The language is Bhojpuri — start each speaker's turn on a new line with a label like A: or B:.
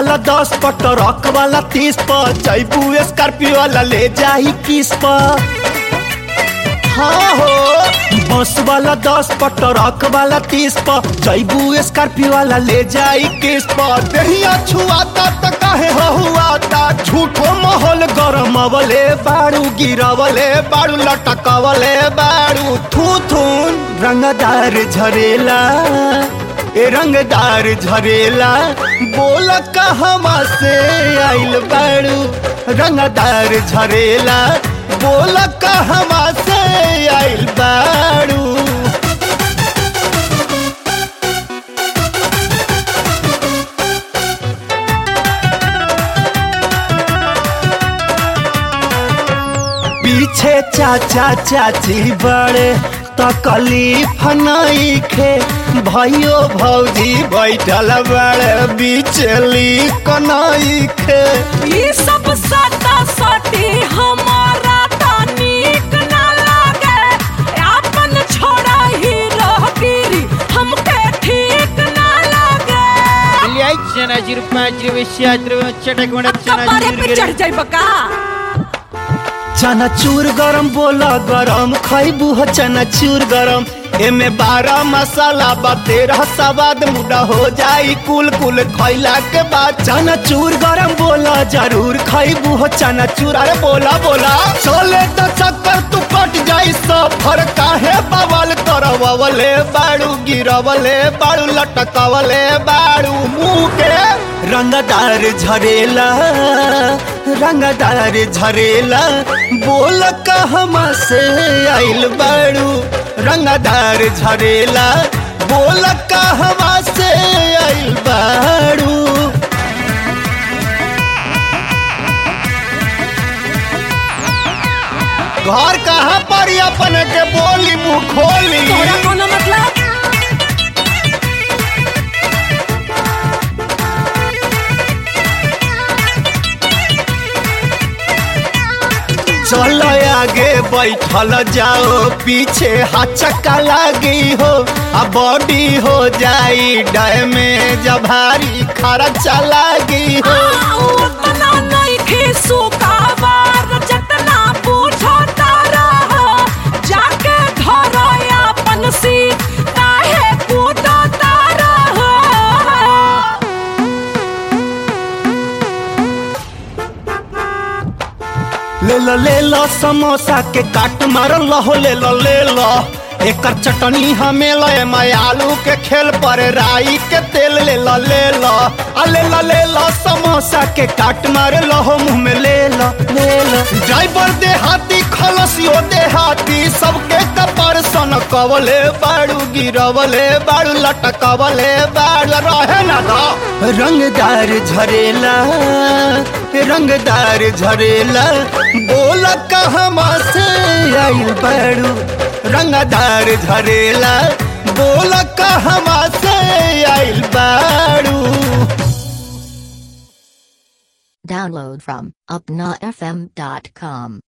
A: वाला 10 पर ट्रक वाला 30 पर जैबू स्कॉर्पियो वाला ले जाही किस पर। हाँ हो बस वाला 10 पर ट्रक वाला 30 पर जैबू स्कॉर्पियो वाला ले जाई किस पर। देहिया छुआता त काहे हुआता झूठो माहौल गरम अवले बाड़ू गिरावले बाड़ू लटकावले बाड़ू थू थून रंगदार झरेला ए रंगदार झरेला बोल कहवा से आइल बाड़ू रंगदार झरेला बोल कहवा से आइल बाड़ू। पीछे चाचा चाची बड़े तकलीफ नइखे भाइयो भौजी बैठल बड़े बिचली कनइखे।
B: ई सब सता सती हमारा तनिक ना लागे अपन छोड़ा ही रहगिरी हमके ठीक ना लागे।
C: लिया चना जीरो 5 जीरो 7 जीरो चटक मडक चना
B: जीरो पे चढ़ जाई बका।
A: चनाचूर गरम बोला गरम खैबू हो चनाचूर गरम एमे 12 मसाला बा 13 सवाद मुड़ा हो जाई कुल कुल खैला के बाद। चनाचूर गरम बोला जरूर खैबू हो चनाचूर अरे बोला बोला चले तो चक्कर तू कट जाई सफर काहे बवाल करवले बाड़ू गिरवले बाड़ू लटकावले बाड़ू मुंह के रंगदार झरेला रंगदार झरेला बोल कहवा से आइल बाड़ू रंगदार झरेला बोल कहवा से आइल बाड़ू। घर कहाँ पर अपन के बोली मुँह खोली
B: तोरा कोनो मतलब
A: चलो आगे बैठल जाओ पीछे हचका लागी हो आ बॉडी हो जाई डैमेज भारी खर्चा लागी हो।
B: उतना नहीं खीसू काबार जतना पूछो तारा जाके धरो अपन सीट काहे कूदो तारा।
A: ले लो समोसा के काट मारल हो ले लो एकर चटनी हमें ले आलू के खेल पर राई के तेल ले लो ले लो समोसा के काट मारल हो मुँह में ले लो ड्राइवर देहाती खलसियो देहाती सबके कपर सन कवले बाड़ू गिरवले बाड़ू लटकवले बाड़ू रहे ना दो रंगदार झरेला रंगदार झरेला बोल कहवा से आइल बाड़ू रंगदार झरेला बोल कहवा से आइल बाड़ू।
D: Download from upnafm.com